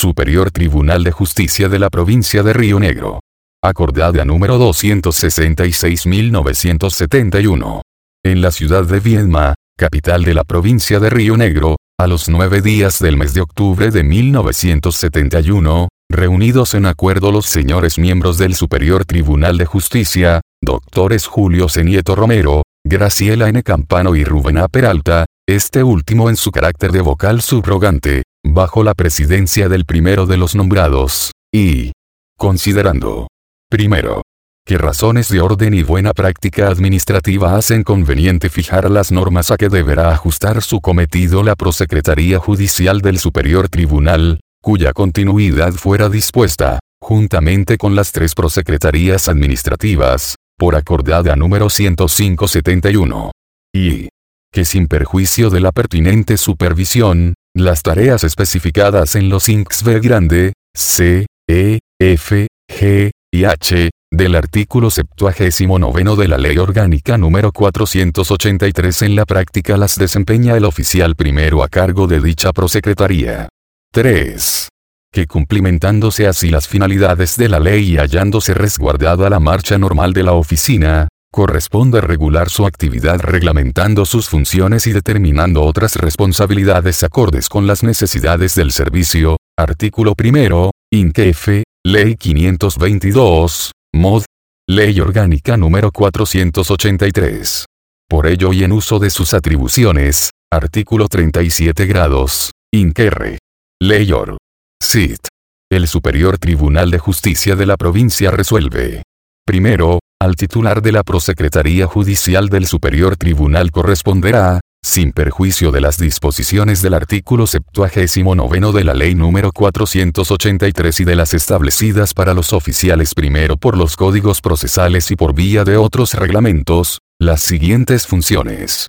Superior Tribunal de Justicia de la Provincia de Río Negro. Acordada número 266.971. En la ciudad de Viedma, capital de la provincia de Río Negro, a los 9 días del mes de octubre de 1971, reunidos en acuerdo los señores miembros del Superior Tribunal de Justicia, doctores Julio C. Nieto Romero, Graciela N. Campano y Rubén A. Peralta, este último en su carácter de vocal subrogante, bajo la presidencia del primero de los nombrados, y considerando, primero, que razones de orden y buena práctica administrativa hacen conveniente fijar las normas a que deberá ajustar su cometido la Prosecretaría Judicial del Superior Tribunal, cuya continuidad fuera dispuesta, juntamente con las 3 prosecretarías administrativas, por acordada número 105/71. Y que sin perjuicio de la pertinente supervisión, las tareas especificadas en los incs B grande, C, E, F, G y H, del artículo 79 de la Ley Orgánica número 483 en la práctica las desempeña el oficial primero a cargo de dicha prosecretaría. 3. Que cumplimentándose así las finalidades de la ley y hallándose resguardada la marcha normal de la oficina, corresponde regular su actividad reglamentando sus funciones y determinando otras responsabilidades acordes con las necesidades del servicio. Artículo 1, INCF, Ley 522, Mod. Ley Orgánica número 483. Por ello y en uso de sus atribuciones, artículo 37 grados, INCR. Ley Or. Cit. El Superior Tribunal de Justicia de la provincia resuelve. Primero, al titular de la Prosecretaría Judicial del Superior Tribunal corresponderá, sin perjuicio de las disposiciones del artículo 79 de la Ley número 483 y de las establecidas para los oficiales primero por los códigos procesales y por vía de otros reglamentos, las siguientes funciones.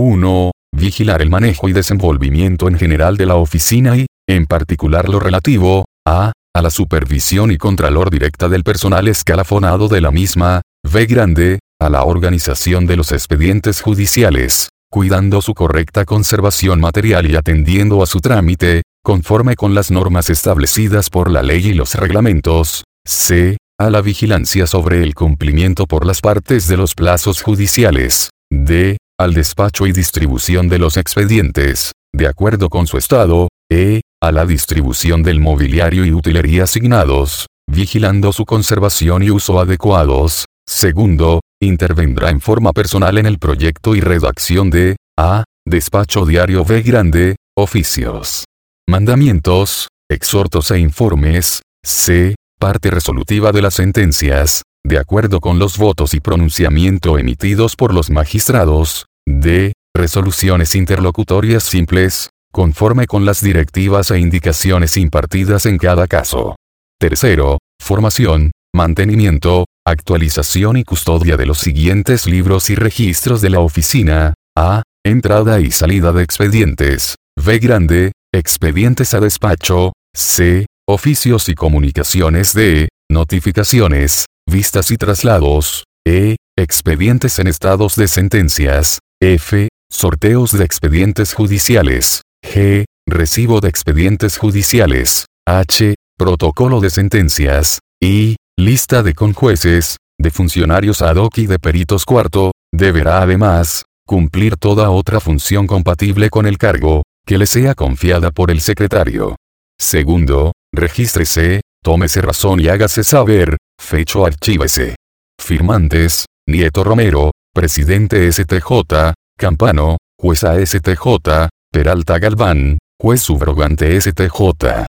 1. Vigilar el manejo y desenvolvimiento en general de la oficina y, en particular lo relativo, a la supervisión y contralor directa del personal escalafonado de la misma, B grande, a la organización de los expedientes judiciales, cuidando su correcta conservación material y atendiendo a su trámite, conforme con las normas establecidas por la ley y los reglamentos, C, a la vigilancia sobre el cumplimiento por las partes de los plazos judiciales, D, al despacho y distribución de los expedientes, de acuerdo con su estado, E, a la distribución del mobiliario y utilería asignados, vigilando su conservación y uso adecuados. Segundo, intervendrá en forma personal en el proyecto y redacción de A. Despacho diario B grande, oficios, mandamientos, exhortos e informes. C. Parte resolutiva de las sentencias, de acuerdo con los votos y pronunciamiento emitidos por los magistrados. D. Resoluciones interlocutorias simples, conforme con las directivas e indicaciones impartidas en cada caso. Tercero, formación, mantenimiento, actualización y custodia de los siguientes libros y registros de la oficina. A. Entrada y salida de expedientes. B grande, expedientes a despacho. C. Oficios y comunicaciones. D. Notificaciones, vistas y traslados. E. Expedientes en estados de sentencias. F. Sorteos de expedientes judiciales. G. Recibo de expedientes judiciales. H. Protocolo de sentencias. I. Lista de conjueces, de funcionarios ad hoc y de peritos. Cuarto, deberá además, cumplir toda otra función compatible con el cargo, que le sea confiada por el secretario. Segundo, regístrese, tómese razón y hágase saber, fecho archívese. Firmantes, Nieto Romero, presidente STJ, Campano, jueza STJ, Peralta Galván, juez subrogante STJ.